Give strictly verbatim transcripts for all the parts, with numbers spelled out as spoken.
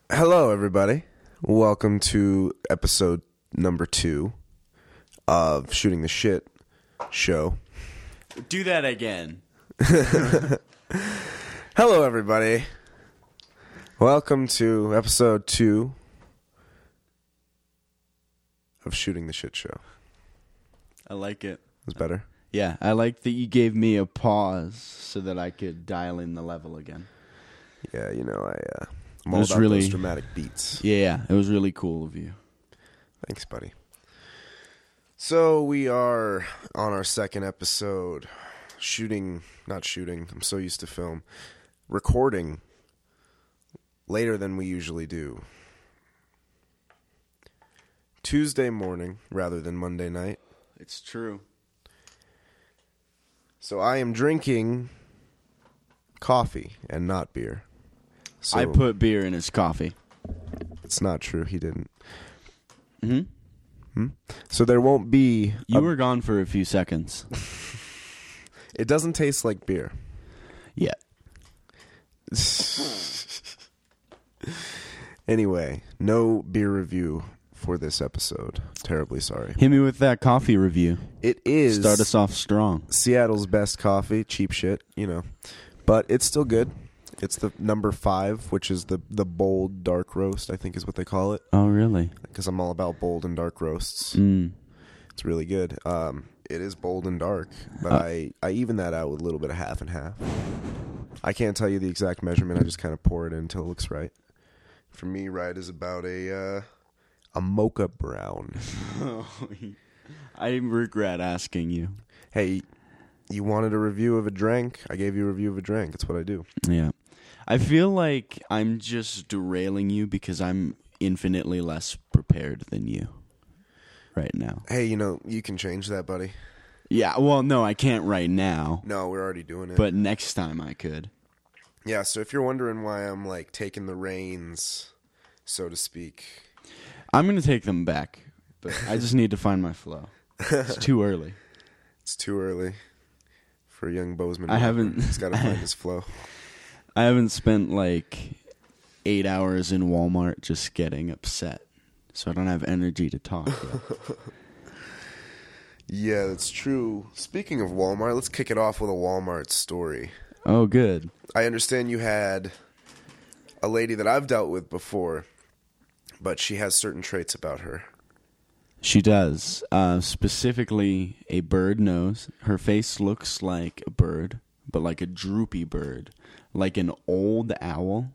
Hello, everybody. Welcome to episode number two of Shooting the Shit show. Do that again. Hello, everybody. Welcome to episode two of Shooting the Shit show. I like it. It's better? Yeah, I like that you gave me a pause so that I could dial in the level again. Yeah, you know, I, uh, I'm It all was about really- those dramatic beats. Yeah, it was really cool of you. Thanks, buddy. So we are on our second episode, shooting, not shooting, I'm so used to film, recording later than we usually do. Tuesday morning rather than Monday night. It's true. So I am drinking coffee and not beer. So I put beer in his coffee. it's not true. He didn't. Hmm? Hmm? So there won't be. You a- were gone for a few seconds. It doesn't taste like beer. Yeah. Anyway, no beer review for this episode. Terribly sorry. Hit me with that coffee review. It is Start us off strong. Seattle's best coffee, cheap shit, you know. But it's still good. It's the number five, which is the, the bold dark roast, I think is what they call it. Oh, really? Because I'm all about bold and dark roasts. Mm. It's really good. Um, it is bold and dark, but Uh. I, I even that out with a little bit of half and half. I can't tell you the exact measurement. I just kind of pour it in until it looks right. For me, right is about a uh, a mocha brown. I regret asking you. Hey, you wanted a review of a drink? I gave you a review of a drink. That's what I do. Yeah. I feel like I'm just derailing you because I'm infinitely less prepared than you right now. Hey, you know, you can change that, buddy. Yeah, well, no, I can't right now, No, we're already doing it. but next time I could. yeah, so if you're wondering why I'm like taking the reins, so to speak. I'm going to take them back, but I just need to find my flow. It's too early. It's too early for young Bozeman. I haven't- He's got to find his flow. I haven't spent like eight hours in Walmart just getting upset, so I don't have energy to talk yet. Yeah, that's true. Speaking of Walmart, let's kick it off with a Walmart story. Oh, good. I understand you had a lady that I've dealt with before, but she has certain traits about her. She does. Uh, specifically, a bird nose. Her face looks like a bird, but like a droopy bird, like an old owl.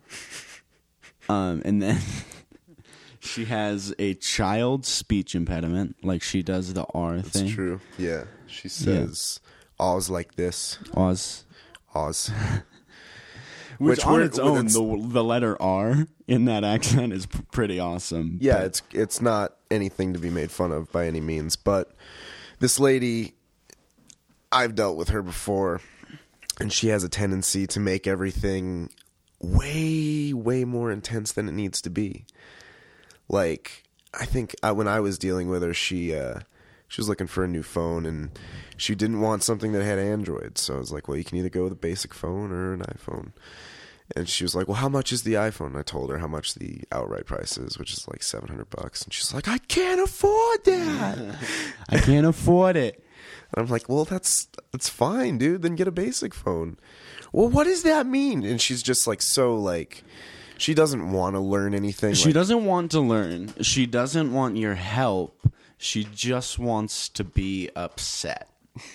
Um, and then she has a child speech impediment, like she does the R That's thing. true. Yeah. She says Oz like this. Oz. Oz. Which, Which on we're- its own, it's- the, the letter R in that accent is p- pretty awesome. Yeah, but- it's it's not anything to be made fun of by any means, but this lady, I've dealt with her before, and she has a tendency to make everything way, way more intense than it needs to be. Like, I think I, when I was dealing with her, she uh, she was looking for a new phone, and she didn't want something that had Android. So I was like, well, you can either go with a basic phone or an iPhone. And she was like, well, how much is the iPhone? And I told her how much the outright price is, which is like seven hundred bucks. And she's like, I can't afford that. I can't afford it. And I'm like, well, that's that's fine, dude. Then get a basic phone. Well, what does that mean? And she's just like so like she doesn't want to learn anything. She like, doesn't want to learn. She doesn't want your help. She just wants to be upset.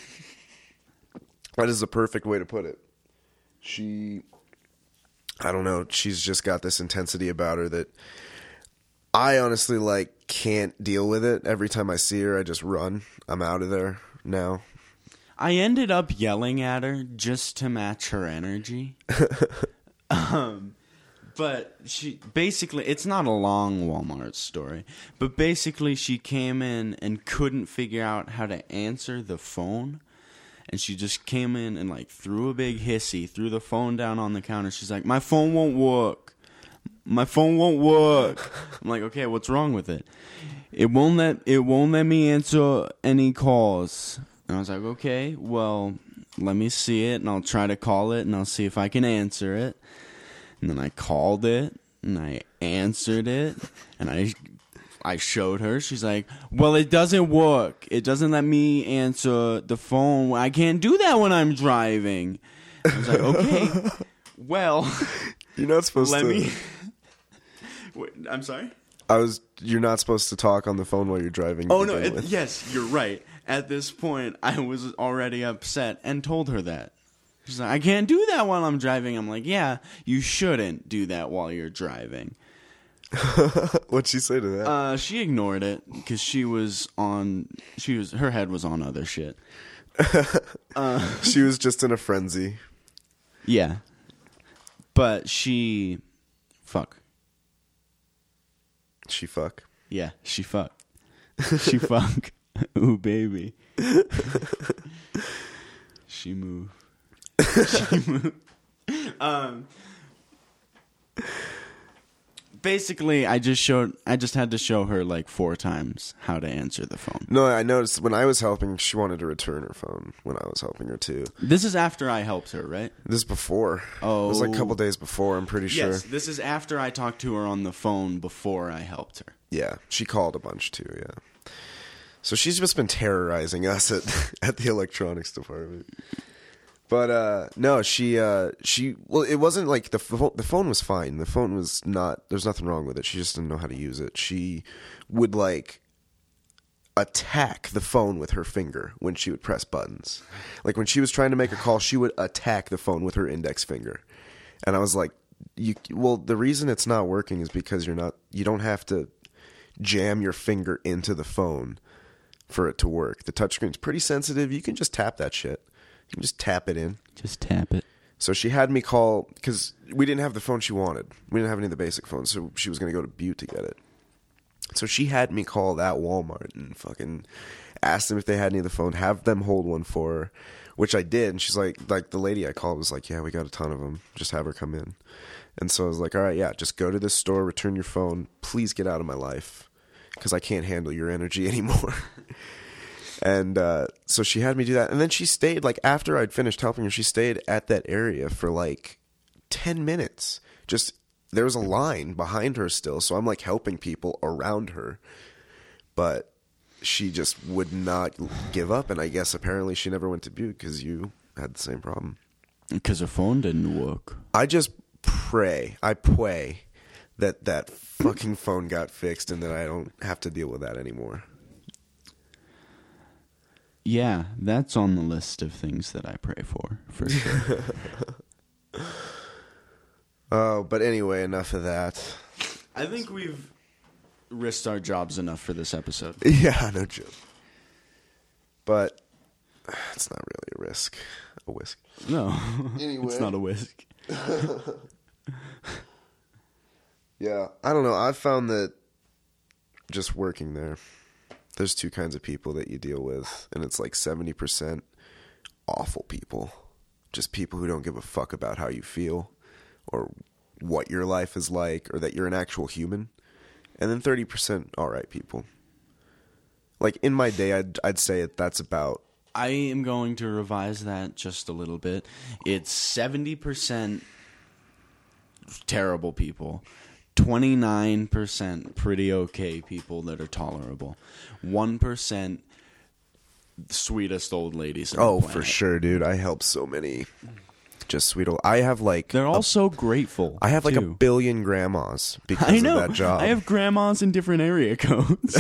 That is the perfect way to put it. She, I don't know. She's just got this intensity about her that I honestly like can't deal with it. Every time I see her, I just run. I'm out of there now. I ended up yelling at her just to match her energy. um, but she basically, it's not a long Walmart story, but basically she came in and couldn't figure out how to answer the phone. And she just came in and like threw a big hissy, threw the phone down on the counter. She's like, my phone won't work. My phone won't work. I'm like, okay, what's wrong with it? It won't let it won't let me answer any calls. And I was like, okay, well, let me see it, and I'll try to call it, and I'll see if I can answer it. And then I called it, And I answered it, and I I showed her. She's like, well, it doesn't work. It doesn't let me answer the phone. I can't do that when I'm driving. I was like, okay, well, You're not supposed let to. me... Wait, I'm sorry? I was. You're not supposed to talk on the phone while you're driving. Oh, to no, begin it, with. yes, you're right. At this point, I was already upset and told her that. She's like, I can't do that while I'm driving. I'm like, yeah, you shouldn't do that while you're driving. What'd she say to that? Uh, she ignored it because she was on. She was her head was on other shit. uh, She was just in a frenzy. yeah, but she, fuck. She fuck. Yeah, she fuck. She fuck. Ooh, baby. She move. She move. Um. Basically, I just showed. I just had to show her like four times how to answer the phone. No, I noticed when I was helping, she wanted to return her phone when I was helping her too. This is after I helped her, right? This is before. Oh. It was like a couple days before, I'm pretty sure. Yes, this is after I talked to her on the phone before I helped her. Yeah, she called a bunch too, yeah. So she's just been terrorizing us at, at the electronics department. But uh, no, she uh, she well, it wasn't like the phone. The phone was fine. The phone was not. There's nothing wrong with it. She just didn't know how to use it. She would like attack the phone with her finger when she would press buttons. Like when she was trying to make a call, she would attack the phone with her index finger. And I was like, "You well, the reason it's not working is because you're not. You don't have to jam your finger into the phone for it to work. The touchscreen's pretty sensitive. You can just tap that shit." You can just tap it in. Just tap it. So she had me call, because we didn't have the phone she wanted. We didn't have any of the basic phones, so she was going to go to Butte to get it. So she had me call that Walmart and fucking asked them if they had any of the phone, have them hold one for her, which I did. And she's like, like the lady I called was like, yeah, we got a ton of them. Just have her come in. And so I was like, all right, yeah, just go to this store, return your phone. Please get out of my life, because I can't handle your energy anymore. And uh, so she had me do that. And then she stayed, like, after I'd finished helping her, she stayed at that area for, like, ten minutes. Just, there was a line behind her still. So I'm, like, helping people around her. But she just would not give up. And I guess apparently she never went to Butte because you had the same problem. Because her phone didn't work. I just pray, I pray that that fucking phone got fixed and that I don't have to deal with that anymore. Yeah, that's on the list of things that I pray for, for sure. Oh, but anyway, enough of that. I think we've risked our jobs enough for this episode. Yeah, no joke. But it's not really a risk. A whisk. No, Anyway. It's not a whisk. Yeah, I don't know. I've found that just working there, there's two kinds of people that you deal with, and it's like seventy percent awful people. Just people who don't give a fuck about how you feel or what your life is like or that you're an actual human. And then thirty percent all right people. Like in my day, I'd, I'd say that that's about... I am going to revise that just a little bit. It's seventy percent terrible people. twenty-nine percent pretty okay people that are tolerable. one percent sweetest old ladies. Oh, for sure, dude. I help so many just sweet old... I have like... They're all a, so grateful. I have like too. a billion grandmas because I know. of that job. I have grandmas in different area codes.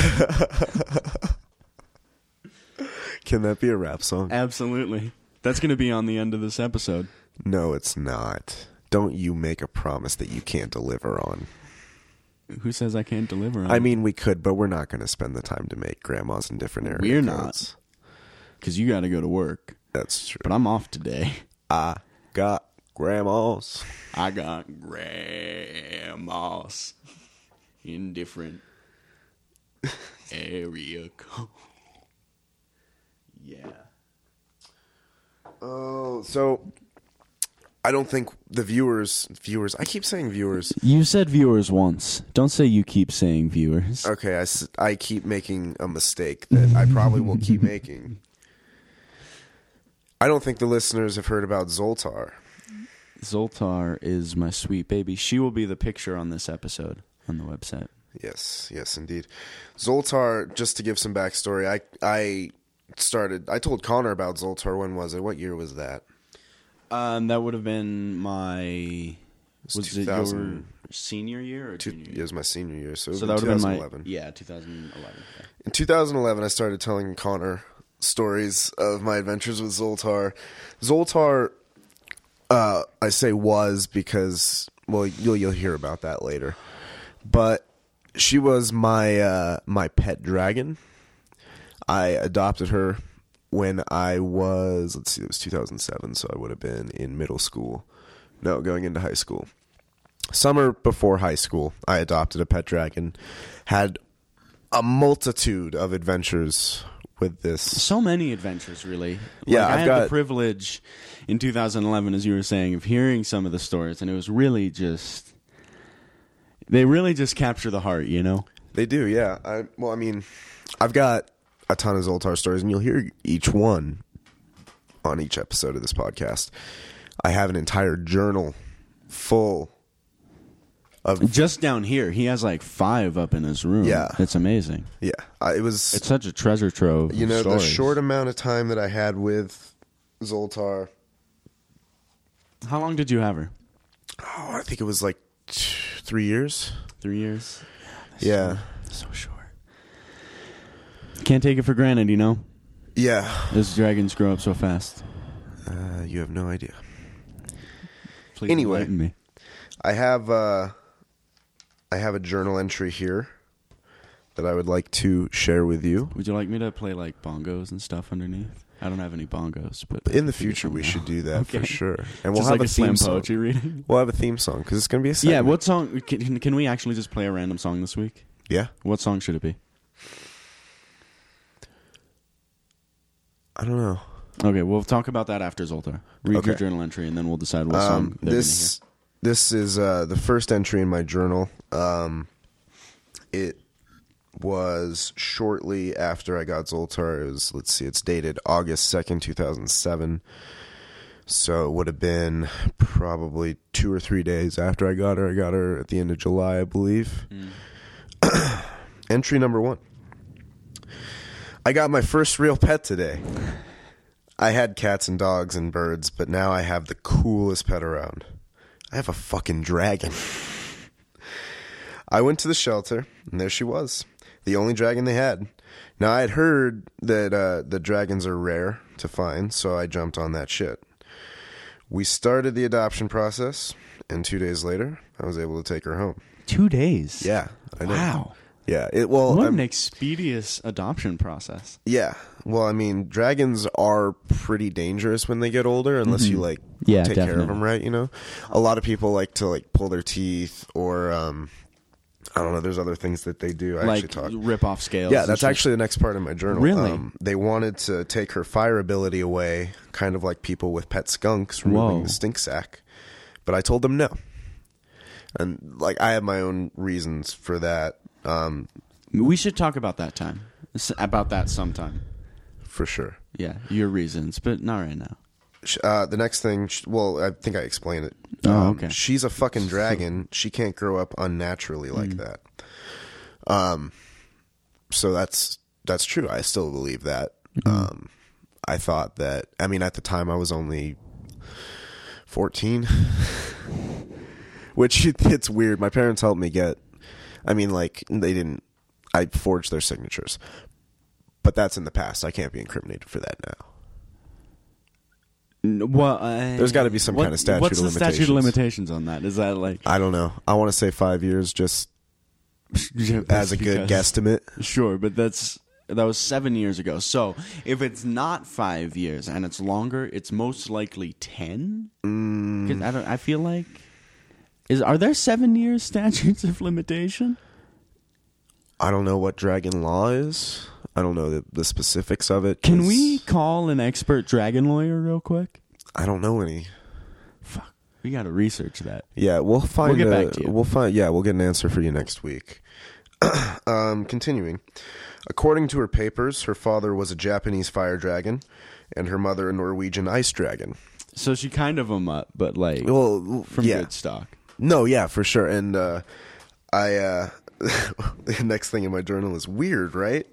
Can that be a rap song? Absolutely. That's going to be on the end of this episode. No, it's not. Don't you make a promise that you can't deliver on. Who says I can't deliver on I mean, we could, but we're not going to spend the time to make grandmas in different areas. We're not. Because you got to go to work. That's true. But I'm off today. I got grandmas. I got grandmas in different area codes. Yeah. Oh, so I don't think the viewers, viewers, I keep saying viewers. You said viewers once. Don't say you keep saying viewers. Okay, I, s- I keep making a mistake that I probably will keep making. I don't think the listeners have heard about Zoltar. Zoltar is my sweet baby. She will be the picture on this episode on the website. Yes, yes, indeed. Zoltar, just to give some backstory, I I started, I told Connor about Zoltar. When was it? What year was that? Um, that would have been my, was was it your senior year or two, junior It year? was my senior year, so, So it that was would have been my, twenty eleven. yeah, twenty eleven. Yeah. In two thousand eleven, I started telling Connor stories of my adventures with Zoltar. Zoltar, uh, I say was because, well, you'll you'll hear about that later. But she was my uh, my pet dragon. I adopted her when I was, let's see, it was two thousand seven, so I would have been in middle school. No, going into high school. Summer before high school, I adopted a pet dragon. Had a multitude of adventures with this. So many adventures, really. Yeah, like, I've I had got the privilege in two thousand eleven, as you were saying, of hearing some of the stories, and it was really just, they really just capture the heart, you know? They do, yeah. I, well, I mean, I've got a ton of Zoltar stories, and you'll hear each one on each episode of this podcast. I have an entire journal full of... Just down here, he has like five up in his room. Yeah. It's amazing. Yeah, I, it was... It's such a treasure trove. You know, of the stories. short amount of time that I had with Zoltar... How long did you have her? Oh, I think it was like t- three years. Three years? Yeah. So, so short. Can't take it for granted, you know? Yeah. Those dragons grow up so fast. Uh, you have no idea. Please Anyway. enlighten me. I have uh, I have a journal entry here that I would like to share with you. Would you like me to play like bongos and stuff underneath? I don't have any bongos, but In the figure future, we something should out. do that Okay. for sure. And we'll Just have like a a theme slam song. poetry reading. We'll have a theme song because it's going to be a Yeah, segment. what song? Can, can we actually just play a random song this week? Yeah. What song should it be? I don't know. Okay, we'll talk about that after Zoltar. Read Okay. your journal entry, and then we'll decide what song Um, they're this this is uh, the first entry in my journal. Um, it was shortly after I got Zoltar. It was, let's see, it's dated August second, two thousand seven. So it would have been probably two or three days after I got her. I got her at the end of July, I believe. Mm. Entry number one. I got my first real pet today. I had cats and dogs and birds, but now I have the coolest pet around. I have a fucking dragon. I went to the shelter, and there she was. The only dragon they had. Now, I had heard that uh, the dragons are rare to find, so I jumped on that shit. We started the adoption process, and two days later, I was able to take her home. Two days? Yeah, I know. Wow. Yeah, it, well, What I'm- an expeditious adoption process. yeah. Well, I mean, dragons are pretty dangerous when they get older, unless you like Yeah, take care of definitely. them right. You know, a lot of people like to like pull their teeth, or um, I don't know. There's other things that they do. I Like actually talk. rip off scales. Yeah, and that's shit. actually the next part of my journal. Really? Um, they wanted to take her fire ability away, kind of like people with pet skunks removing Whoa. the stink sack. But I told them no. And like I have my own reasons for that, um, We should talk about that time. S- About that sometime. for sure. Yeah, your reasons, but not right now. Sh- Uh, the next thing, sh- well, I think I explained it. Oh, Um, okay. She's a fucking dragon. She can't grow up unnaturally like Mm. that. Um, so that's that's true. I still believe that. Mm-hmm. Um, I thought that. I mean, at the time, I was only fourteen, which it's weird. My parents helped me get. I mean, like they didn't. I forged their signatures, but that's in the past. I can't be incriminated for that now. N- Well, uh, There's gotta be some what- kind of statute What's of the statute of limitations. limitations on that? Is that like I don't know. I want to say five years, just as a good because- guesstimate. Sure, but that's that was seven years ago. So if it's not five years and it's longer, it's most likely ten. Mm. Because I don't. I feel like is are there seven year statutes of limitation? I don't know what dragon law is. I don't know the, the specifics of it. Can 'cause we call an expert dragon lawyer real quick? I don't know any. Fuck, we got to research that. Yeah, we'll find. get a- back to you. We'll find. Yeah, we'll get an answer for you next week. um, continuing, according to her papers, her father was a Japanese fire dragon, and her mother a Norwegian ice dragon. So she kind of a mutt, but like Well, from yeah. good stock. No, yeah, for sure. And uh, I, uh, the next thing in my journal is weird, right?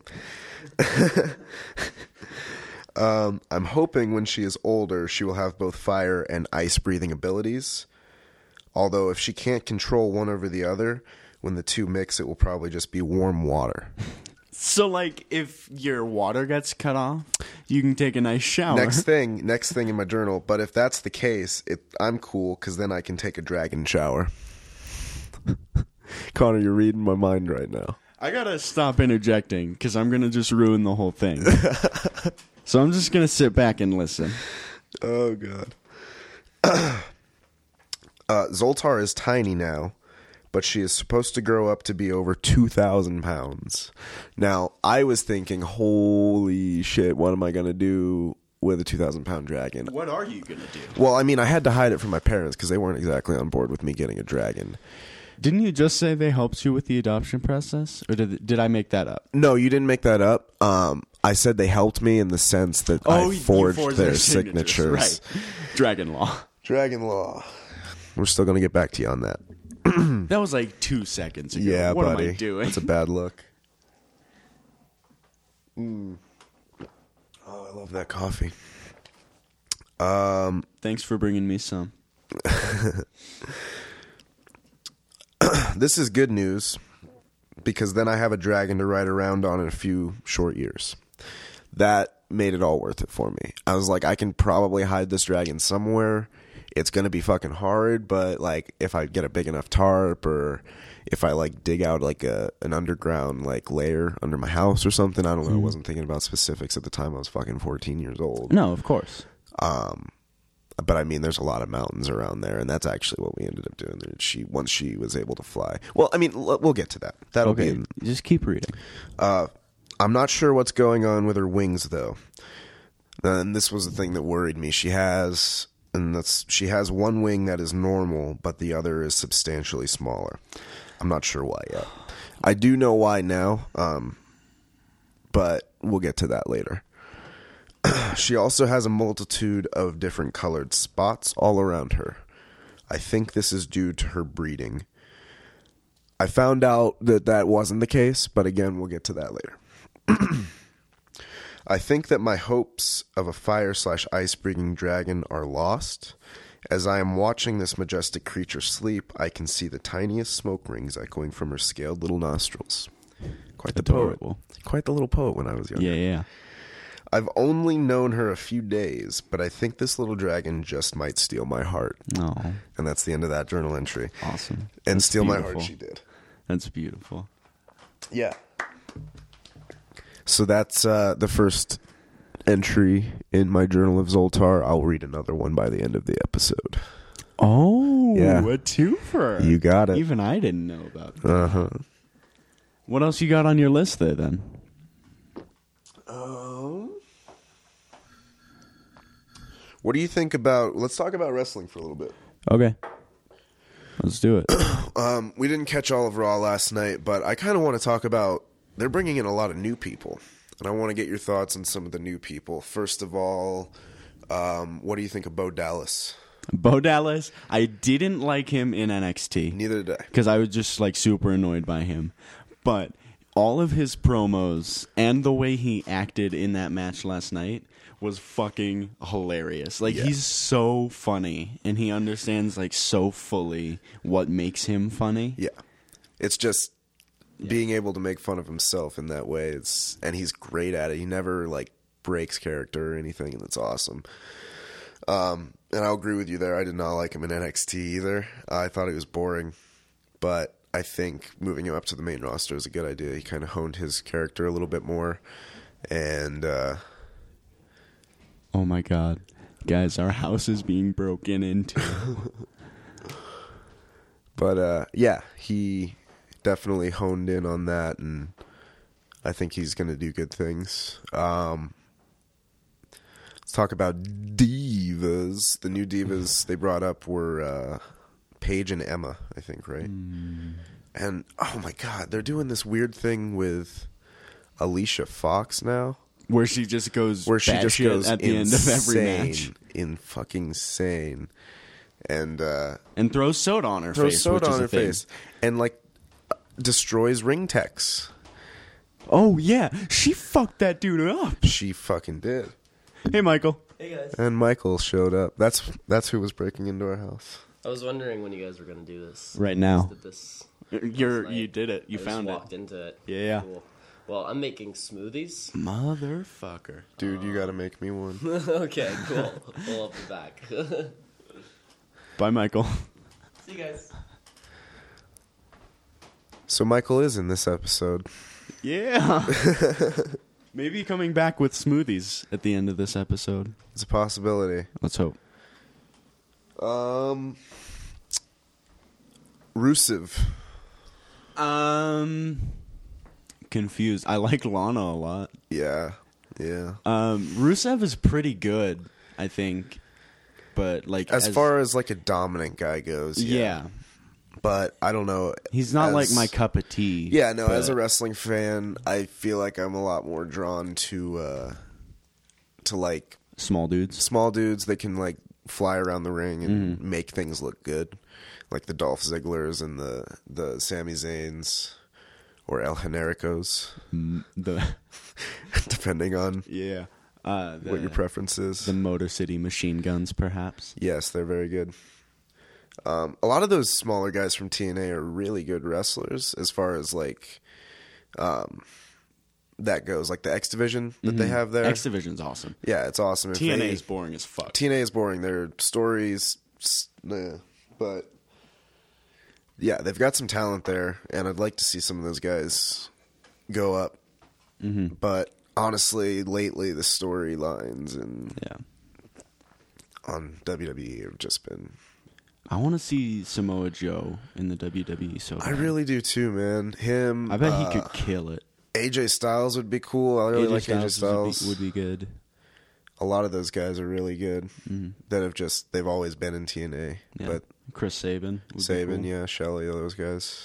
um, I'm hoping when she is older, she will have both fire and ice breathing abilities. Although if she can't control one over the other, when the two mix, it will probably just be warm water. So, like, if your water gets cut off, you can take a nice shower. Next thing, next thing in my journal. But if that's the case, it, I'm cool because then I can take a dragon shower. Connor, you're reading my mind right now. I gotta stop interjecting because I'm gonna just ruin the whole thing. So I'm just gonna sit back and listen. Oh, God. uh, Zoltar is tiny now, but she is supposed to grow up to be over two thousand pounds. Now, I was thinking, holy shit, what am I going to do with a two thousand pound dragon? What are you gonna do? Well, I mean, I had to hide it from my parents because they weren't exactly on board with me getting a dragon. Didn't you just say they helped you with the adoption process? Or did did I make that up? No, you didn't make that up. Um, I said they helped me in the sense that Oh, I you forged, forged their their signatures. signatures. Right. Dragon law. Dragon law. We're still going to get back to you on that. That was like two seconds ago. Yeah, what buddy. am I doing? That's a bad look. Mm. Oh, I love that coffee. Um, Thanks for bringing me some. This is good news because then I have a dragon to ride around on in a few short years. That made it all worth it for me. I was like, I can probably hide this dragon somewhere. It's going to be fucking hard, but like if I get a big enough tarp or if I like dig out like a an underground like lair under my house or something, I don't know. Mm-hmm. I wasn't thinking about specifics at the time. I was fucking fourteen years old. No, of course. Um, but I mean, there's a lot of mountains around there, and that's actually what we ended up doing. She once she was able to fly. Well, I mean, l- we'll get to that. That'll okay, be in, just keep reading. Uh, I'm not sure what's going on with her wings though, and this was the thing that worried me. She has, and that's she has one wing that is normal, but the other is substantially smaller. I'm not sure why yet. I do know why now, um, but we'll get to that later. She also has a multitude of different colored spots all around her. I think this is due to her breeding. I found out that that wasn't the case, but again, we'll get to that later. I think that my hopes of a fire slash ice breeding dragon are lost. As I am watching this majestic creature sleep, I can see the tiniest smoke rings echoing from her scaled little nostrils. Quite the Adorable. poet. Quite the little poet when I was younger. Yeah, yeah. I've only known her a few days, but I think this little dragon just might steal my heart. No. And that's the end of that journal entry. Awesome. And That's steal beautiful. my heart she did. That's beautiful. Yeah. So that's uh, the first entry in my journal of Zoltar. I'll read another one by the end of the episode. Oh, Yeah. a twofer. You got it. Even I didn't know about that. Uh-huh. What else you got on your list there, then? Um, what do you think about... Let's talk about wrestling for a little bit. Okay. Let's do it. Um, we didn't catch all of Raw last night, but I kind of want to talk about... They're bringing in a lot of new people, and I want to get your thoughts on some of the new people. First of all, um, what do you think of Bo Dallas? Bo Dallas, I didn't like him in N X T. Neither did I. Because I was just like super annoyed by him. But all of his promos and the way he acted in that match last night was fucking hilarious. Like, Yeah. he's so funny, and he understands like so fully what makes him funny. Yeah. It's just being able to make fun of himself in that way. It's, and he's great at it. He never like breaks character or anything, and it's awesome. Um, and I'll agree with you there. I did not like him in N X T either. I thought he was boring, but I think moving him up to the main roster is a good idea. He kind of honed his character a little bit more, and uh, Oh my god. Guys, our house is being broken into. but uh, yeah, he definitely honed in on that, and I think he's going to do good things. Um, let's talk about divas. The new divas they brought up were uh, Paige and Emma, I think, right? Mm. And, oh my god, they're doing this weird thing with Alicia Fox now. Where she just goes where she just batshit goes at the end of every match. in fucking insane, and uh, and throws soda on her throws face. soda which on is her a thing. face, and like destroys ring techs. Oh yeah, she fucked that dude up. She fucking did. Hey, Michael. Hey guys. And Michael showed up. That's that's who was breaking into our house. I was wondering when you guys were gonna do this. Right now. Did this? You're last you night. did it. You I found just it. walked into it. Yeah. Cool. Well, I'm making smoothies. Motherfucker. Dude, you gotta make me one. Okay, cool. We'll be back. Bye, Michael. See you guys. So Michael is in this episode. Yeah. Maybe coming back with smoothies at the end of this episode. It's a possibility. Let's hope. Um, Rusev. Um, confused. I like Lana a lot. Yeah, yeah. Um, Rusev is pretty good, I think, but like As, far as like a dominant guy goes, yeah. yeah, But I don't know. he's not as- like my cup of tea. Yeah, no. As a but- wrestling fan, I feel like I'm a lot more drawn to uh, to like small dudes. small dudes. They can like fly around the ring and Mm-hmm. make things look good, like the Dolph Zigglers and the the Sami Zayns or El Genericos, Mm, The depending on yeah, uh, the, what your preference is. the Motor City Machine Guns, perhaps. Yes, they're very good. Um, a lot of those smaller guys from T N A are really good wrestlers as far as like um, that goes. Like the X Division that they have there. X Division's awesome. Yeah, it's awesome. If T N A they- is boring as fuck. T N A is boring. Their stories, s- nah, but yeah, they've got some talent there, and I'd like to see some of those guys go up. Mm-hmm. But honestly, lately the storylines and Yeah, on W W E have just been. I want to see Samoa Joe in the W W E. So I bad. really do too, man. Him. I bet uh, he could kill it. A J Styles would be cool. I really like A J Styles. would be, would be good. A lot of those guys are really good. Mhm. That have just they've always been in T N A. Yeah. But Chris Sabin. would be Sabin, cool. yeah, Shelley, those guys.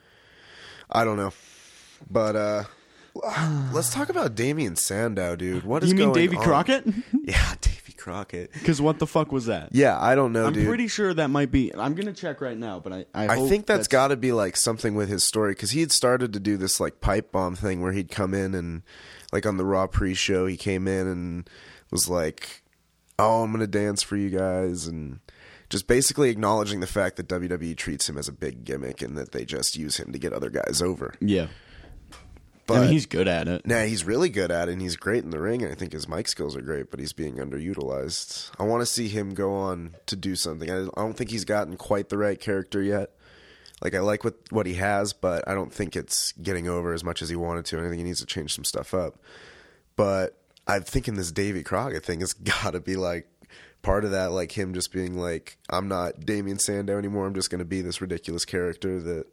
I don't know, but uh, let's talk about Damian Sandow, dude. What is You mean going Davy on? Crockett? Yeah, Davy Crockett. Because what the fuck was that? Yeah, I don't know, I'm dude. pretty sure that might be. I'm gonna check right now, but I I, I hope think that's got to be like something with his story because he had started to do this like pipe bomb thing where he'd come in and like on the Raw pre-show he came in and was like, "Oh, I'm gonna dance for you guys," and just basically acknowledging the fact that W W E treats him as a big gimmick and that they just use him to get other guys over. Yeah, But I mean he's good at it. nah, he's really good at it and he's great in the ring. And I think his mic skills are great, but he's being underutilized. I want to see him go on to do something. I I don't think he's gotten quite the right character yet. Like I like what what he has, but I don't think it's getting over as much as he wanted to. And I think he needs to change some stuff up. But I'm thinking this Davy Crockett thing has got to be like part of that, like him just being like, I'm not Damian Sandow anymore. I'm just going to be this ridiculous character that.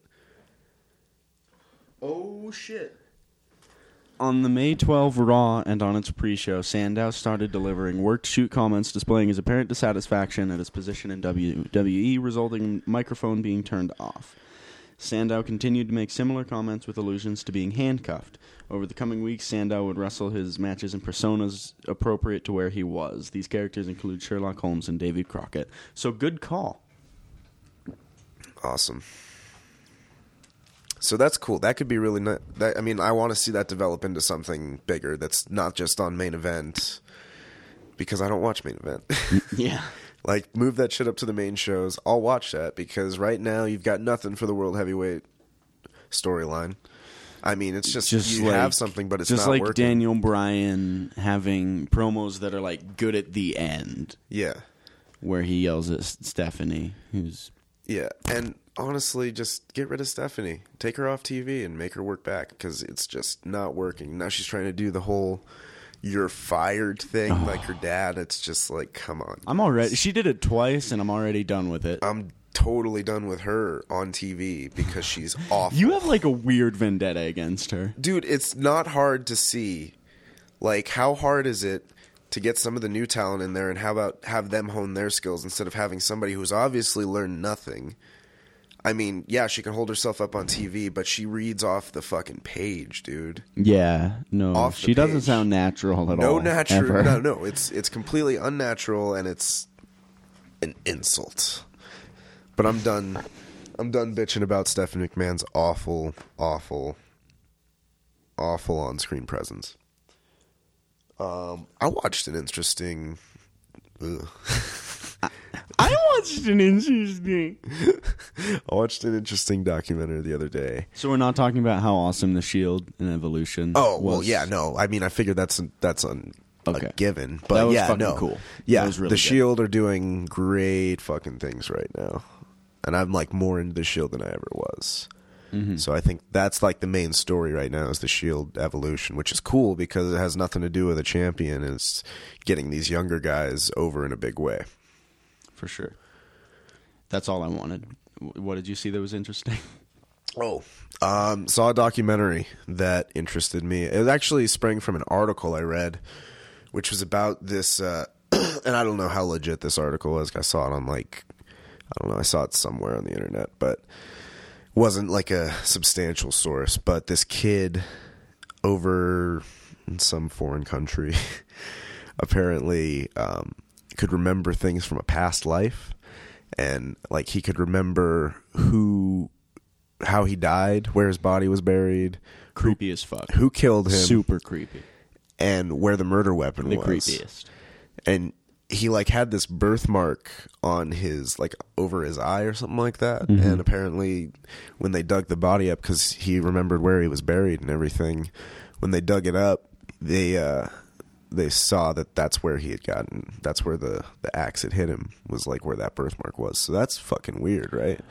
Oh shit. On the May twelfth Raw and on its pre-show, Sandow started delivering work-shoot comments displaying his apparent dissatisfaction at his position in W W E, resulting in microphone being turned off. Sandow continued to make similar comments with allusions to being handcuffed. Over the coming weeks, Sandow would wrestle his matches in personas appropriate to where he was. These characters include Sherlock Holmes and Davy Crockett. So good call. Awesome. So that's cool. That could be really nice. That, I mean, I want to see that develop into something bigger that's not just on main event because I don't watch main event. Yeah. Like, move that shit up to the main shows. I'll watch that because right now you've got nothing for the World Heavyweight storyline. I mean, it's just, Just you like, have something, but it's just not like working. Daniel Bryan having promos that are like good at the end, Yeah. where he yells at Stephanie, who's Yeah. And honestly, just get rid of Stephanie. Take her off T V and make her work back because it's just not working. Now she's trying to do the whole you're fired thing like her dad. It's just like, come on. I'm already. She did it twice, and I'm already done with it. I'm totally done with her on T V because she's awful. You have like a weird vendetta against her. Dude, it's not hard to see. Like, how hard is it to get some of the new talent in there and how about have them hone their skills instead of having somebody who's obviously learned nothing? I mean, yeah, she can hold herself up on T V, but she reads off the fucking page, dude. Yeah, no, Off the she doesn't page. sound natural at No all. natural. ever. No, no. It's it's completely unnatural, and it's an insult. But I'm done. I'm done bitching about Stephanie McMahon's awful, awful, awful on-screen presence. Um, I watched an interesting. Ugh. I watched an interesting. I watched an interesting documentary the other day. So we're not talking about how awesome the Shield and Evolution. Oh well, was. yeah, no. I mean, I figured that's that's un, Okay. a given. But That was yeah, fucking no. cool. Yeah, That was really the good. Shield are doing great fucking things right now, and I'm like more into the Shield than I ever was. Mm-hmm. So I think that's like the main story right now is the Shield evolution, which is cool because it has nothing to do with a champion. It's getting these younger guys over in a big way. For sure. That's all I wanted. W- What did you see that was interesting? Oh, um, saw a documentary that interested me. It actually sprang from an article I read, which was about this, uh, and I don't know how legit this article was. I saw it on like, I don't know, I saw it somewhere on the internet, but wasn't like a substantial source. But this kid over in some foreign country apparently um, could remember things from a past life, and like he could remember who, how he died, where his body was buried, Creepy as fuck. who killed him, Super creepy. and where the murder weapon The was. creepiest. And he like had this birthmark on his like over his eye or something like that. Mm-hmm. And apparently, when they dug the body up, because he remembered where he was buried and everything, when they dug it up, they uh, they saw that that's where he had gotten. That's where the the axe had hit him. Was like where that birthmark was. So that's fucking weird, right?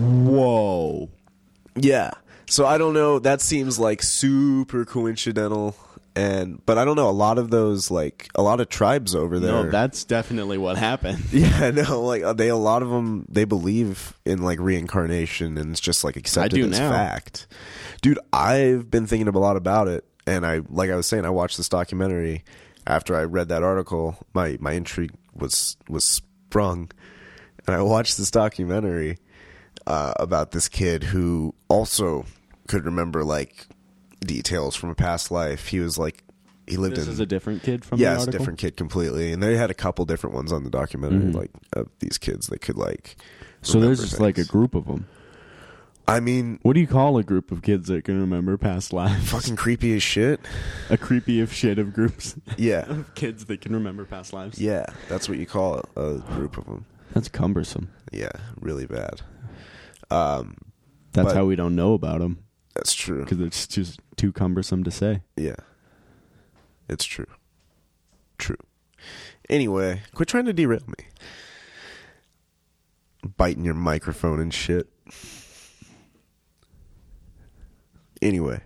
Whoa. Yeah. So I don't know. That seems like super coincidental. And but I don't know. A lot of those, like a lot of tribes over there. No, that's definitely what happened. Yeah, no, like uh, they a lot of them they believe in like reincarnation, and it's just like accepted do as now. fact. Dude, I've been thinking a lot about it, and I like I was saying, I watched this documentary after I read that article. My my intrigue was was sprung, and I watched this documentary uh, about this kid who also could remember like details from a past life. He was like he lived This in is a different kid from yeah, the it's a article? different kid completely, and they had a couple different ones on the documentary, Mhm. like of these kids that could like. So there's remember just like a things. group of them. I mean, What do you call a group of kids that can remember past lives? fucking creepy as shit. A creepy of shit of groups Yeah, of kids that can remember past lives. yeah, that's what you call a, a group of them. That's cumbersome. Yeah, really bad. Um, That's But- how we don't know about them, that's true. because it's just too cumbersome to say. Yeah, it's true. True. Anyway, quit trying to derail me. Biting your microphone and shit. Anyway,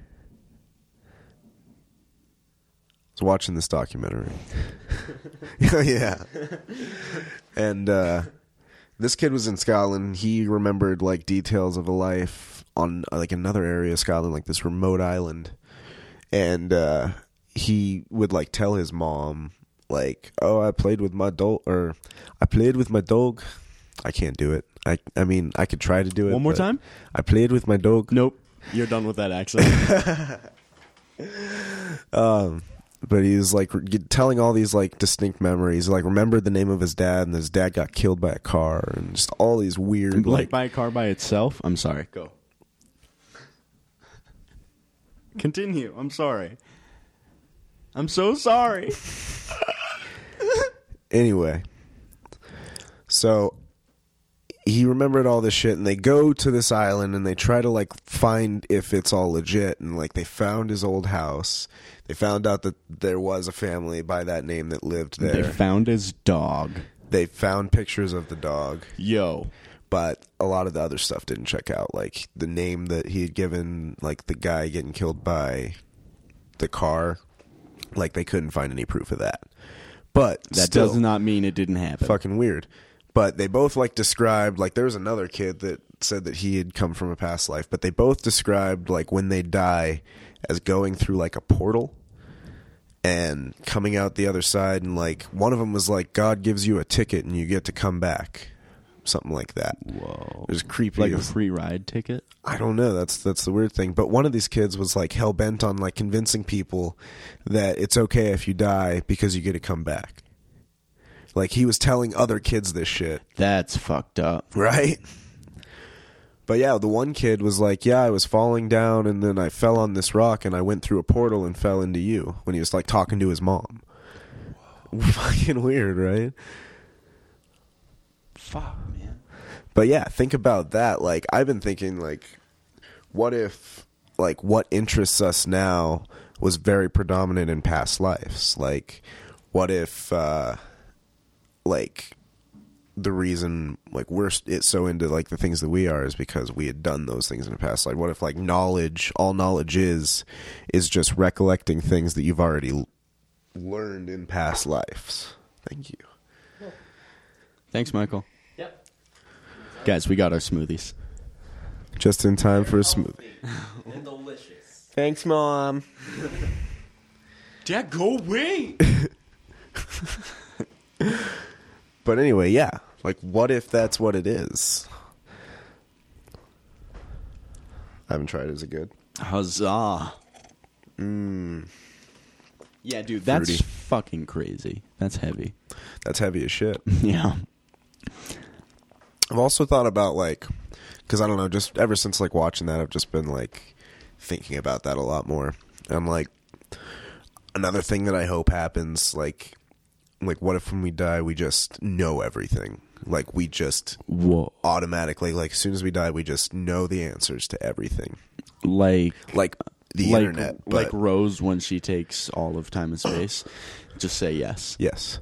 I was watching this documentary. Yeah. And uh, this kid was in Scotland. He remembered like details of a life on uh, like another area of Scotland, like this remote island. And uh, he would like tell his mom, like, "Oh, I played with my dog," or "I played with my dog." I can't do it. I I mean, I could try to do it. One more but time? I played with my dog. Nope. You're done with that accent. Um, but he was like re- telling all these like distinct memories. Like remembered the name of his dad, and his dad got killed by a car, and just all these weird like like. by a car by itself? I'm sorry. Go. Continue. I'm sorry. I'm so sorry. Anyway, so he remembered all this shit, and they go to this island and they try to like find if it's all legit, and like they found his old house. They found out that there was a family by that name that lived there. They found his dog. They found pictures of the dog, Yo. but a lot of the other stuff didn't check out. Like the name that he had given, like the guy getting killed by the car, like they couldn't find any proof of that. But That still, does not mean it didn't happen. fucking weird. But they both like described, like there was another kid that said that he had come from a past life, but they both described like when they die as going through like a portal and coming out the other side, and like one of them was like God gives you a ticket and you get to come back. something like that. Whoa. It was creepy. Like It a was- free ride ticket? I don't know. That's that's the weird thing. But one of these kids was like hell bent on like convincing people that it's okay if you die because you get to come back. Like he was telling other kids this shit, That's fucked up. right? But yeah, the one kid was like, "Yeah, I was falling down and then I fell on this rock and I went through a portal and fell into you." When he was like talking to his mom. Fucking weird, right? Fuck, man. But yeah, think about that. Like, I've been thinking, like, what if, like, what interests us now was very predominant in past lives? Like, what if, uh, like, the reason, like, we're it's so into, like, the things that we are is because we had done those things in the past. Like, what if, like, knowledge, all knowledge is, is just recollecting things that you've already l- learned in past lives? Thank you. Thanks, Michael. Yep. Guys, we got our smoothies. Just in time for a smoothie. And delicious. Thanks, Mom. Dad, go away! But anyway, yeah. Like, what if that's what it is? I haven't tried it. Is it good? Huzzah. Mmm. Yeah, dude, that's Fruity. fucking crazy. That's heavy. That's heavy as shit. Yeah. I've also thought about, like, because I don't know, just ever since, like, watching that, I've just been, like, thinking about that a lot more. And, like, another thing that I hope happens, like, like, what if when we die, we just know everything? Like, we just Whoa. automatically, like, as soon as we die, we just know the answers to everything. Like, Like, the like, internet. But like Rose when she takes all of time and space. Just say yes. yes.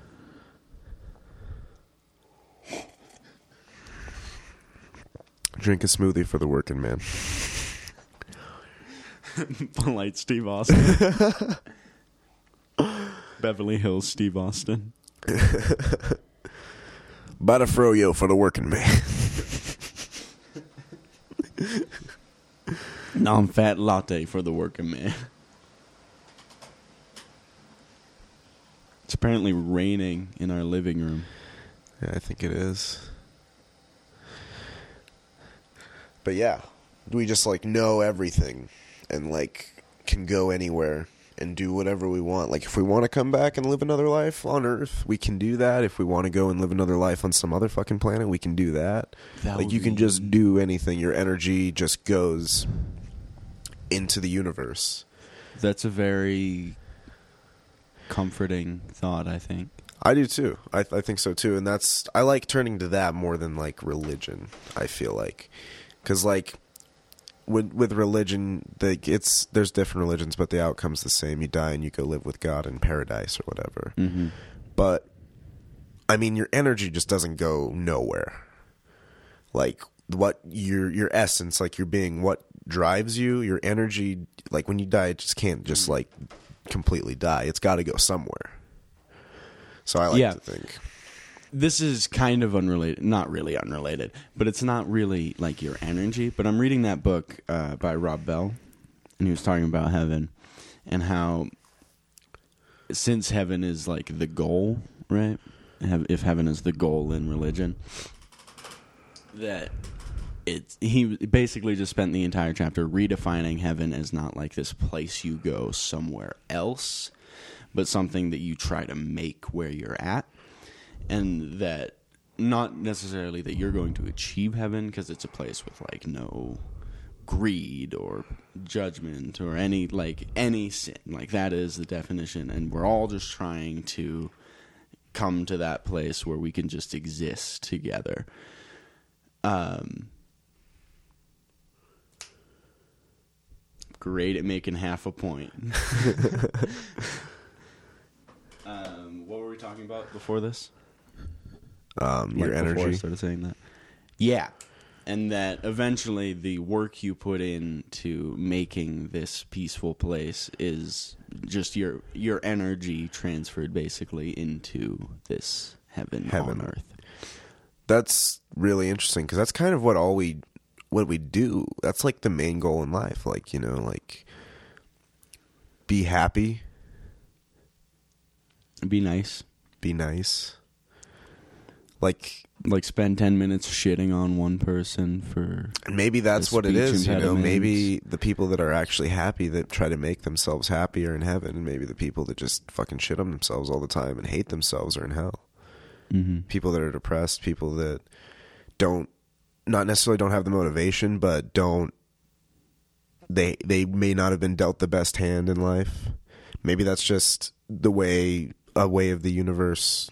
Drink a smoothie for the working man. Polite Steve Austin. Beverly Hills Steve Austin. Bada froyo for the working man. Non-fat latte for the working man. It's apparently raining in our living room. Yeah, I think it is. But yeah, we just like know everything and like can go anywhere and do whatever we want. Like if we want to come back and live another life on Earth, we can do that. If we want to go and live another life on some other fucking planet, we can do that. That Like would you can be- just do anything. Your energy just goes into the universe. That's a very comforting thought, I think. I do too. I I think so too. And that's I like turning to that more than like religion. I feel like because like with with religion, the it's there's different religions, but the outcome's the same. You die and you go live with God in paradise or whatever. Mm-hmm. But I mean, your energy just doesn't go nowhere. Like what your your essence, like your being, what drives you, your energy. Like when you die, it just can't just like completely die. It's got to go somewhere. So I like Yeah. to think. This is kind of unrelated, not really unrelated, but it's not really like your energy. But I'm reading that book uh, by Rob Bell, and he was talking about heaven and how since heaven is like the goal, right? Hev- If heaven is the goal in religion, that it's he basically just spent the entire chapter redefining heaven as not like this place you go somewhere else, but something that you try to make where you're at. And that not necessarily that you're going to achieve heaven because it's a place with like no greed or judgment or any like any sin. Like that is the definition, and we're all just trying to come to that place where we can just exist together. Um great at making half a point. um what were we talking about before this? Um, your Like, before I energy. started saying that. Yeah, and that eventually the work you put into making this peaceful place is just your your energy transferred basically into this heaven, Heaven. on earth. That's really interesting because that's kind of what all we what we do. That's like the main goal in life. Like, you know, like be happy, It'd be nice. be nice. Like, Like spend ten minutes shitting on one person for... maybe that's The what it speech is, you know? impediments. Maybe the people that are actually happy that try to make themselves happy are in heaven, and maybe the people that just fucking shit on themselves all the time and hate themselves are in hell. Mm-hmm. People that are depressed, people that don't, not necessarily don't have the motivation, but don't, they they may not have been dealt the best hand in life. Maybe that's just the way, a way of the universe.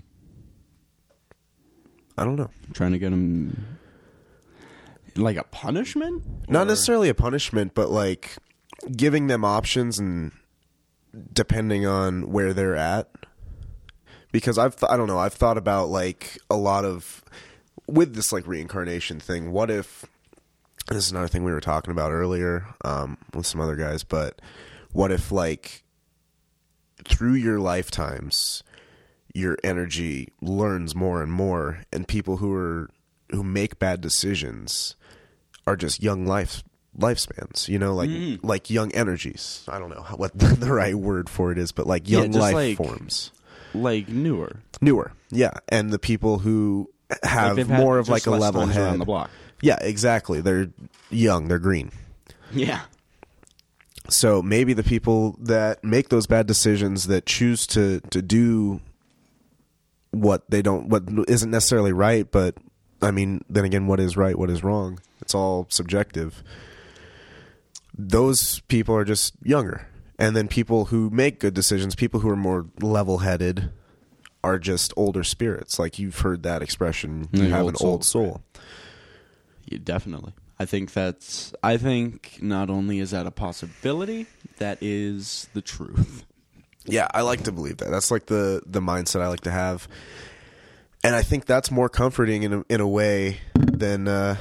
I don't know. Trying to get him... Like a punishment? Not Or- necessarily a punishment, but like giving them options and depending on where they're at. Because I've, th- I don't know, I've thought about like a lot of, with this like reincarnation thing, what if, and this is another thing we were talking about earlier um, with some other guys, but what if like through your lifetimes, your energy learns more and more, and people who are, who make bad decisions are just young life lifespans, you know, like Mm. like young energies. I don't know how, what the right word for it is, but like Yeah, young just life like- forms. Like newer. Newer, yeah, and the people who have Like they've had more of just like a less level times head. around the block. Yeah, exactly. They're young, they're green. Yeah. So maybe the people that make those bad decisions, that choose to to do what they don't, what isn't necessarily right, but I mean, then again, what is right, what is wrong? It's all subjective. Those people are just younger. And then people who make good decisions, people who are more level-headed, are just older spirits. Like, you've heard that expression, you Like have old an old soul, soul. Yeah, definitely. I think that's... I think not only is that a possibility, that is the truth. Yeah, I like to believe that. That's like the, the mindset I like to have. And I think that's more comforting in a, in a way than uh,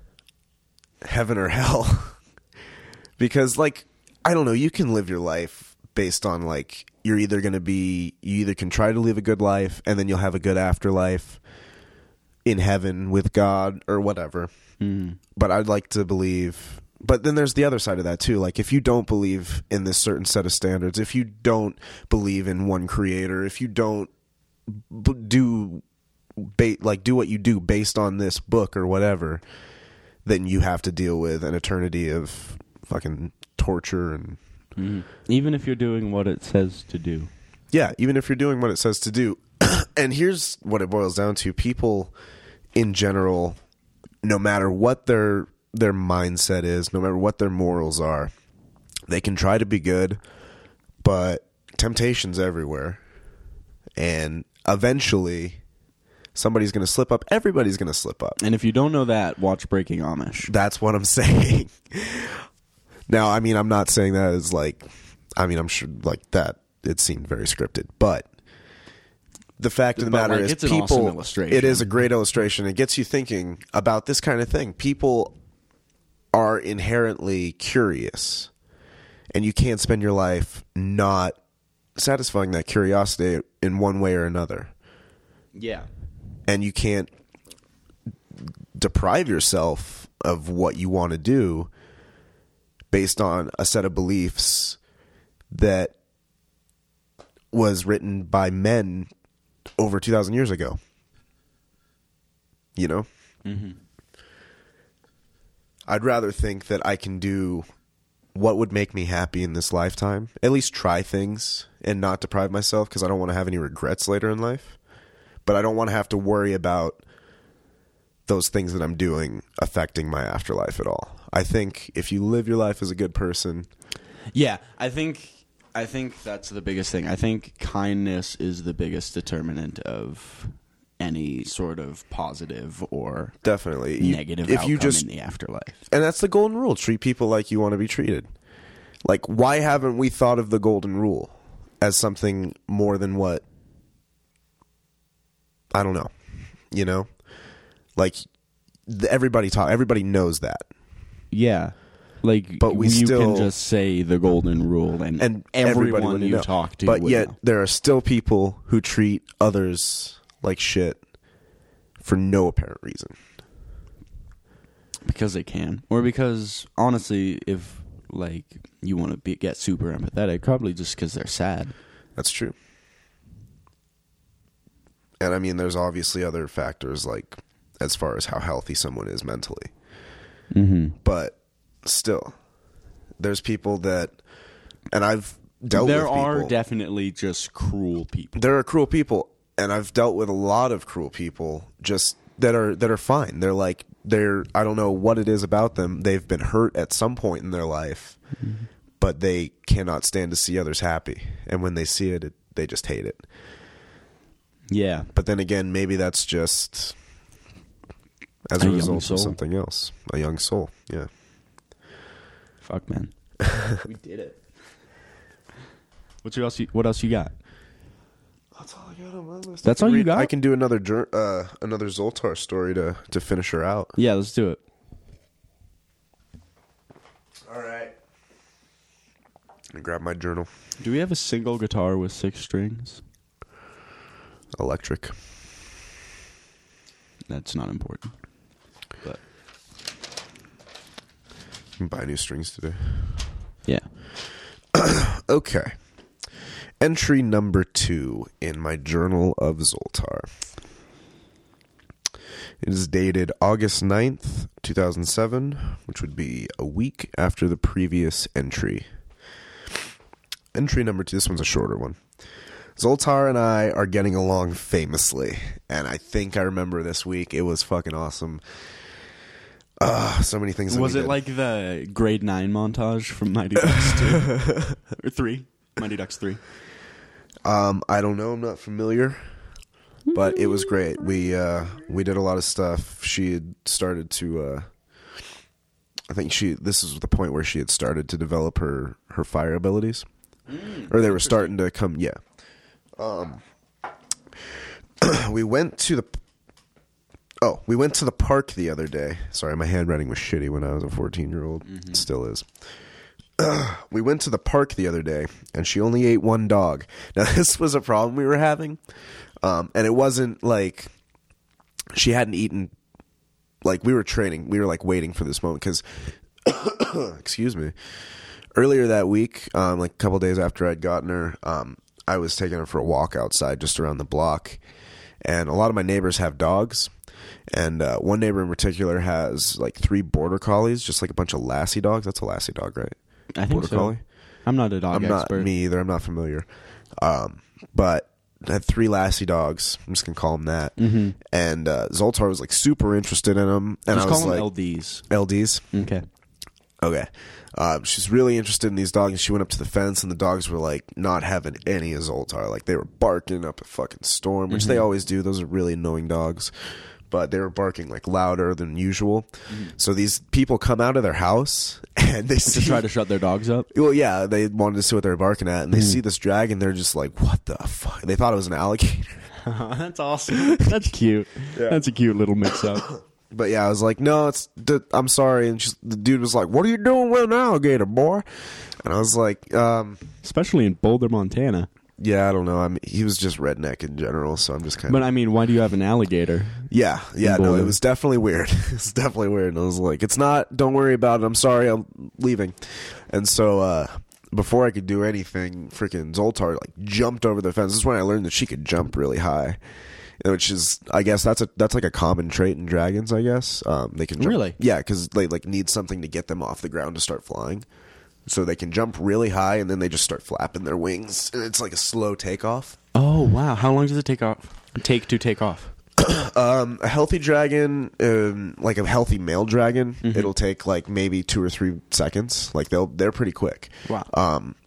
heaven or hell. Because, like, I don't know, you can live your life based on, like, you're either going to be, you either can try to live a good life and then you'll have a good afterlife in heaven with God or whatever. Mm. But I'd like to believe, but then there's the other side of that too. Like, if you don't believe in this certain set of standards, if you don't believe in one creator, if you don't b- do, ba- like, do what you do based on this book or whatever, then you have to deal with an eternity of fucking torture and Mm. Even if you're doing what it says to do. yeah, even if you're doing what it says to do. And here's what it boils down to. People in general, no matter what their their mindset is, no matter what their morals are, they can try to be good, but temptation's everywhere. And eventually somebody's going to slip up. Everybody's going to slip up. And if you don't know that, watch Breaking Amish. That's what I'm saying. Now, I mean, I'm not saying that as like, I mean, I'm sure like that it seemed very scripted, but the fact of the But, matter like, is it's an people, awesome illustration. it is a great illustration. It gets you thinking about this kind of thing. People are inherently curious, and you can't spend your life not satisfying that curiosity in one way or another. Yeah. And you can't deprive yourself of what you want to do based on a set of beliefs that was written by men over two thousand years ago. You know? Mm-hmm. I'd rather think that I can do what would make me happy in this lifetime, at least try things and not deprive myself, because I don't want to have any regrets later in life. But I don't want to have to worry about those things that I'm doing affecting my afterlife at all. I think if you live your life as a good person, Yeah, I think I think that's the biggest thing. I think kindness is the biggest determinant of any sort of positive or definitely You- negative if outcome you just in the afterlife. and that's the golden rule, treat people like you want to be treated. Like, why haven't we thought of the golden rule as something more than what, I don't know, you know? Like, the, everybody talk everybody knows that. Yeah. Like, But we you still- can just say the golden rule and, And everybody everyone would you know. talk to But would yet know. there are still people who treat others like shit for no apparent reason. Because they can. Or because, honestly, if, like, you want to be, get super empathetic, probably just because they're sad. That's true. And I mean, there's obviously other factors, like as far as how healthy someone is mentally. Mm-hmm. But still, there's people that, and I've dealt there with people. are definitely just cruel people. There are cruel people, and I've dealt with a lot of cruel people just that are that are fine. They're like, they're, I don't know what it is about them. They've been hurt at some point in their life, mm-hmm. but they cannot stand to see others happy. And when they see it, it they just hate it. Yeah. But then again, maybe that's just as a, a result of something else. A young soul, yeah. Fuck, man. We did it. What else you, what else you got? That's all I got on my list. That's all read, you got? I can do another uh, another Zoltar story to, to finish her out. Yeah, let's do it. All right. I grab my journal. Do we have a single guitar with six strings? Electric. That's not important. But you can buy new strings today. Yeah. Okay. Entry number two in my Journal of Zoltar. It is dated August ninth, two thousand seven, which would be a week after the previous entry. Entry number two, this one's a shorter one. Zoltar and I are getting along famously, and I think I remember this week. It was fucking awesome. Uh, so many things. That was we it did. like the grade nine montage from Mighty Ducks two? Or three? Mighty Ducks three. Um, I don't know. I'm not familiar, but it was great. We uh, we did a lot of stuff. She had started to. Uh, I think she. This is the point where she had started to develop her her fire abilities, mm, or they were starting to come. Yeah. Um. we went to the. Oh, we went to the park the other day. Sorry, my handwriting was shitty when I was a fourteen-year-old. Mm-hmm. It still is. Uh, we went to the park the other day, and she only ate one dog. Now, this was a problem we were having, um, and it wasn't like she hadn't eaten. Like, we were training. We were, like, waiting for this moment, because, excuse me, earlier that week, um, like a couple days after I'd gotten her, um, I was taking her for a walk outside just around the block, and a lot of my neighbors have dogs. And uh, one neighbor in particular has like three border collies, just like a bunch of Lassie dogs. That's a Lassie dog, right? I think border so. Collie? I'm not a dog I'm expert. not me either. I'm not familiar. Um, but I had three Lassie dogs. I'm just gonna call them that. Mm-hmm. And uh, Zoltar was like super interested in them. And just I was call them like, L Ds. L Ds. Okay. Okay. Uh, she's really interested in these dogs, and she went up to the fence, and the dogs were like not having any of Zoltar. Like, they were barking up a fucking storm, which mm-hmm. they always do. Those are really annoying dogs. But they were barking like louder than usual. Mm-hmm. So these people come out of their house and they see, to try to shut their dogs up. Well, yeah, they wanted to see what they were barking at, and they mm. see this dragon. They're just like, "What the fuck?" They thought it was an alligator. That's awesome. That's cute. Yeah. That's a cute little mix-up. But yeah, I was like, "No, it's I'm sorry." And she's, the dude was like, "What are you doing with an alligator, boy?" And I was like, um, "Especially in Boulder, Montana." Yeah, I don't know. I mean, he was just redneck in general, so I'm just kind of. But I mean, why do you have an alligator? Yeah, yeah, no, it was definitely weird. It's definitely weird. And I was like, "It's not. Don't worry about it. I'm sorry. I'm leaving." And so, uh, before I could do anything, freaking Zoltar like jumped over the fence. This is when I learned that she could jump really high, which is, I guess, that's a that's like a common trait in dragons. I guess um, they can jump. Really, yeah, because they like need something to get them off the ground to start flying. So they can jump really high, and then they just start flapping their wings, and it's like a slow takeoff. Oh wow! How long does it take off? Take to take off? um, a healthy dragon, um, like a healthy male dragon, mm-hmm. it'll take like maybe two or three seconds. Like they'll they're pretty quick. Wow. Um,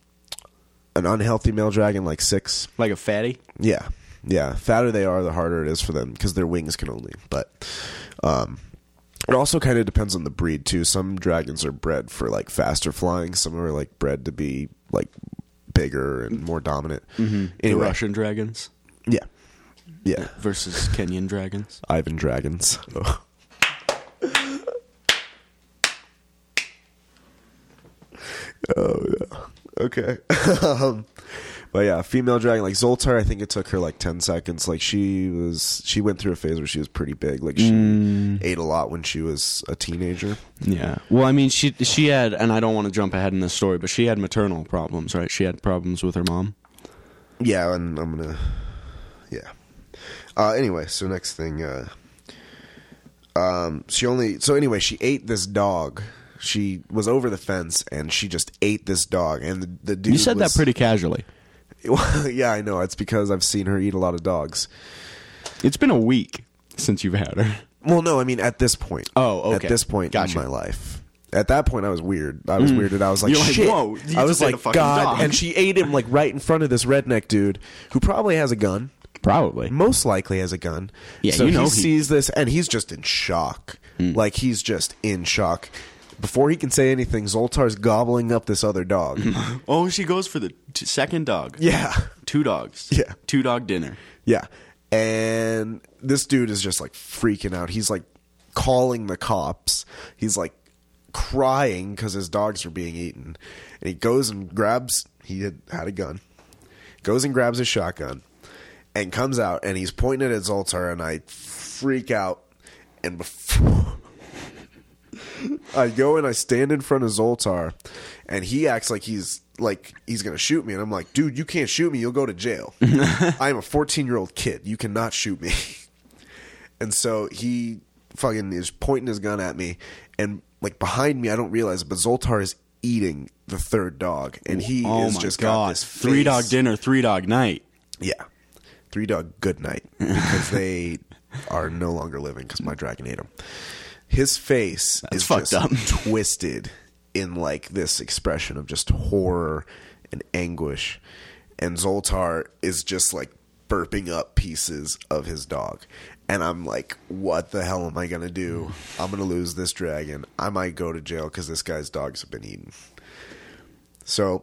an unhealthy male dragon, like six. Like a fatty. Yeah, yeah. Fatter they are, the harder it is for them because their wings can only. But um. It also kind of depends on the breed, too. Some dragons are bred for, like, faster flying. Some are, like, bred to be, like, bigger and more dominant. Mm-hmm. Anyway. The Russian dragons? Yeah. Yeah. Versus Kenyan dragons? Ivan dragons. Oh. Oh, yeah. Okay. um, but yeah, female dragon, like Zoltar, I think it took her like ten seconds. Like she was, she went through a phase where she was pretty big. Like she mm. ate a lot when she was a teenager. Yeah. Well, I mean, she she had, and I don't want to jump ahead in this story, but she had maternal problems, right? She had problems with her mom. Yeah, and I'm gonna, yeah. Uh, anyway, so next thing, uh, um, she only so anyway she ate this dog. She was over the fence and she just ate this dog. And the, the dude You said was, that pretty casually. Well, yeah, I know. It's because I've seen her eat a lot of dogs. It's been a week since you've had her. Well, no, I mean at this point. Oh, okay. At this point Gotcha. in my life. At that point, I was weird. I was mm. weirded. I was like, You're like, shit. whoa, you I was just ate like, a fucking God. dog. And she ate him like right in front of this redneck dude who probably has a gun. Probably. Most likely has a gun. Yeah, so you know he, he sees this and he's just in shock. Mm. Like he's just in shock. Before he can say anything, Zoltar's gobbling up this other dog. Oh, she goes for the t- second dog. Yeah. Two dogs. Yeah. Two dog dinner. Yeah. And this dude is just like freaking out. He's like calling the cops. He's like crying because his dogs are being eaten. And he goes and grabs, he had, had a gun, goes and grabs his shotgun and comes out and he's pointing it at Zoltar and I freak out. And before I go and I stand in front of Zoltar and he acts like he's like he's gonna shoot me and I'm like, dude, you can't shoot me, you'll go to jail. I'm a fourteen year old kid, you cannot shoot me. And so he fucking is pointing his gun at me and like behind me I don't realize it, but Zoltar is eating the third dog and he oh is my just God. got this face. Three dog dinner, three dog night. Yeah. Three dog good night because they are no longer living because my dragon ate them. His face That's is fucked just up. twisted in like this expression of just horror and anguish. And Zoltar is just like burping up pieces of his dog. And I'm like, what the hell am I going to do? I'm going to lose this dragon. I might go to jail because this guy's dogs have been eaten. So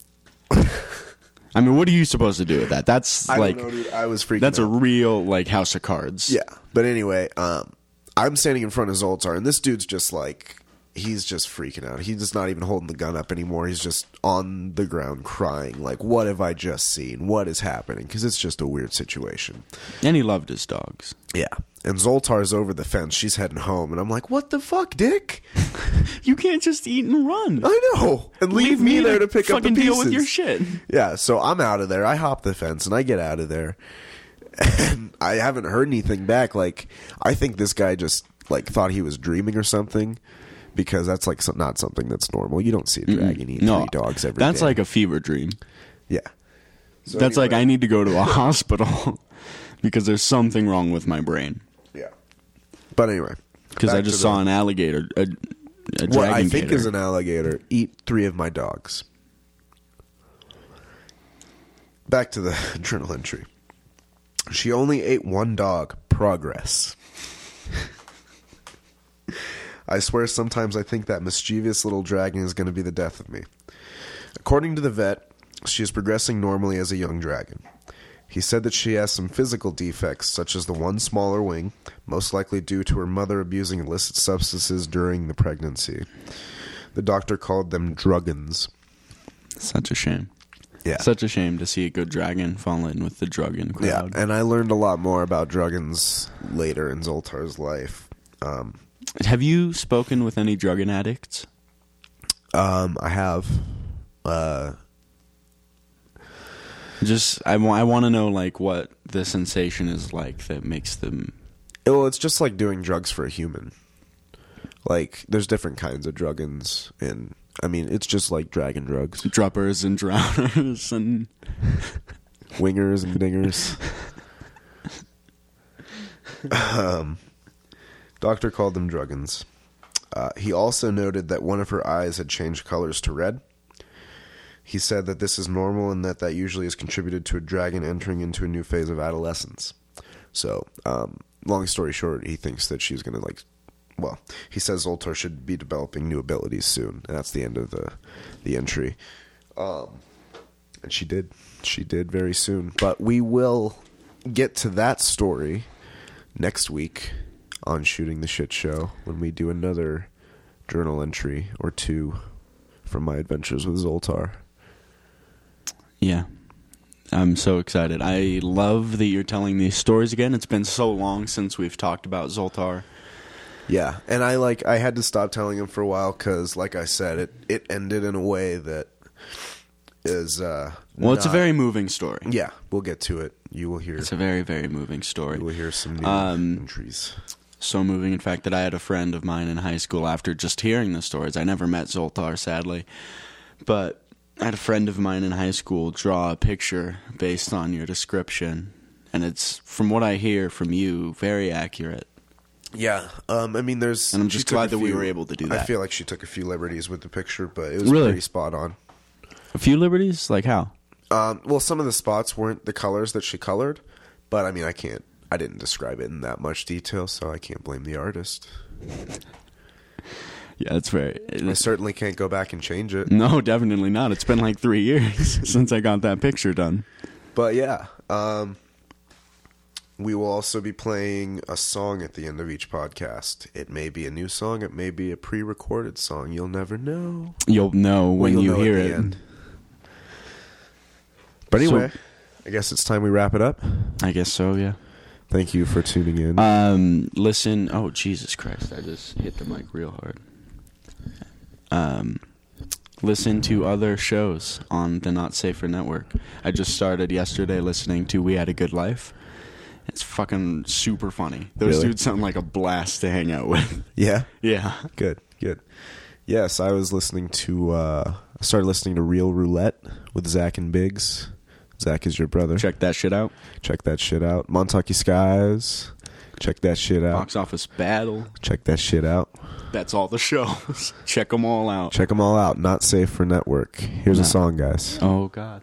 I mean, what are you supposed to do with that? That's I like don't know, dude. I was freaking that's out. a real like house of cards. Yeah. But anyway, um, I'm standing in front of Zoltar, and this dude's just like, he's just freaking out. He's just not even holding the gun up anymore. He's just on the ground crying, like, what have I just seen? What is happening? Because it's just a weird situation. And he loved his dogs. Yeah. And Zoltar's over the fence. She's heading home, and I'm like, what the fuck, Dick? You can't just eat and run. I know. And leave, leave me, me there to pick up the fucking pieces. deal with your shit. Yeah, so I'm out of there. I hop the fence, and I get out of there. And I haven't heard anything back. Like, I think this guy just like thought he was dreaming or something, because that's like not something that's normal. You don't see a dragon eat no, three dogs every that's day. like a fever dream. Yeah. So that's anyway. like I need to go to a hospital because there's something wrong with my brain. Yeah. But anyway, because I just saw the, an alligator, a, a dragon what I think gator. is an alligator, eat three of my dogs. Back to the journal entry. She only ate one dog. Progress. I swear sometimes I think that mischievous little dragon is going to be the death of me. According to the vet, she is progressing normally as a young dragon. He said that she has some physical defects, such as the one smaller wing, most likely due to her mother abusing illicit substances during the pregnancy. The doctor called them druggins. Such a shame. Yeah. Such a shame to see a good dragon fall in with the druggin crowd. Yeah, and I learned a lot more about druggins later in Zoltar's life. Um, Have you spoken with any druggin addicts? Um, I have. Uh, Just, I, I want to know, like, what the sensation is like that makes them... Well, it's just like doing drugs for a human. Like, there's different kinds of druggins, and... I mean, it's just like dragon drugs. Droppers and drowners and... Wingers and dingers. um, doctor called them druggins. Uh, he also noted that one of her eyes had changed colors to red. He said that this is normal and that that usually has contributed to a dragon entering into a new phase of adolescence. So, um, long story short, he thinks that she's going to, like... Well, he says Zoltar should be developing new abilities soon, and that's the end of the the entry. Um, and she did. She did very soon. But we will get to that story next week on Shooting the Shit Show when we do another journal entry or two from my adventures with Zoltar. Yeah. I'm so excited. I love that you're telling these stories again. It's been so long since we've talked about Zoltar. Yeah, and I like I had to stop telling him for a while because, like I said, it, it ended in a way that is uh, well, it's not, a very moving story. Yeah, we'll get to it. You will hear. It's a very, very moving story. You will hear some new Um, entries. So moving, in fact, that I had a friend of mine in high school after just hearing the stories. I never met Zoltar, sadly. But I had a friend of mine in high school draw a picture based on your description. And it's, from what I hear from you, very accurate. Yeah, um, I mean, there's. And I'm she just took glad a that we few- were able to do that. I feel like she took a few liberties with the picture, but it was Really? pretty spot on. A few liberties? Like how? Um, well, some of the spots weren't the colors that she colored, but I mean, I can't. I didn't describe it in that much detail, so I can't blame the artist. Yeah, that's very... I certainly can't go back and change it. No, definitely not. It's been like three years since I got that picture done. But yeah, um, we will also be playing a song at the end of each podcast. It may be a new song. It may be a pre-recorded song. You'll never know. You'll know when Well, you you'll know hear at the it. end. But anyway, So- I guess it's time we wrap it up. I guess so, yeah. Thank you for tuning in. Um, listen. Oh, Jesus Christ! I just hit the mic real hard. Um, listen to other shows on the Not Safer Network. I just started yesterday listening to We Had a Good Life. It's fucking super funny. Those Really? dudes sound like a blast to hang out with. yeah? Yeah. Good, good. Yes, I was listening to, uh, I started listening to Real Roulette with Zach and Biggs. Zach is your brother. Check that shit out. Check that shit out. Montucky Skies. Check that shit out. Box Office Battle. Check that shit out. That's all the shows. Check them all out. Check them all out. Not Safe for Network. Here's No. a song, guys. Oh, God.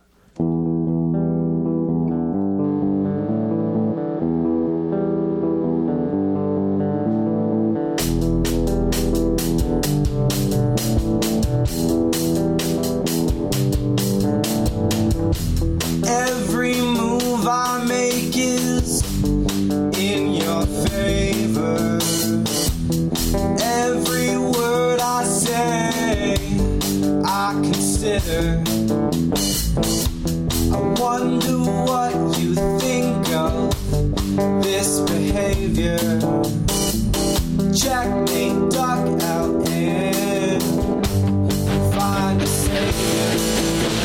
Every move I make is in your favor. Every word I say, I consider. I wonder what you think of this behavior. Checkmate, duck out, and find a savior.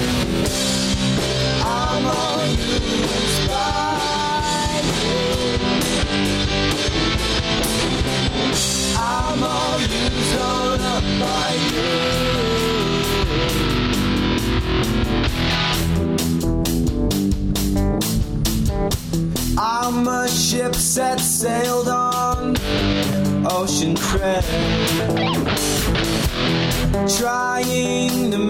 I'm all used by you. I'm all used on up by you. I'm a ship set sailed on ocean crest, trying to